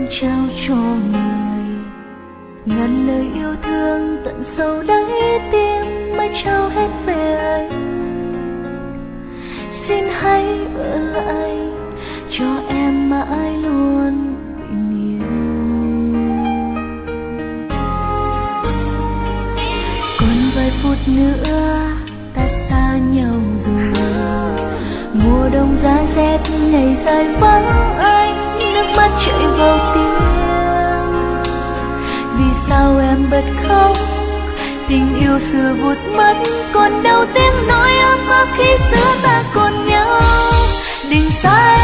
trao cho người. Ngàn lời yêu thương tận sâu đáy tim mới trao hết về anh. Xin hãy ở lại cho em mãi luôn bình yên. Còn vài phút nữa ta xa nhau rồi. Mùa đông giá rét ngày dài vắng anh, nước mắt chảy vào tim. Vì sao em bật khóc, tình yêu xưa vụt mất, còn đau tiếng nỗi ấm áp khi xưa ta còn nhau. Đừng xa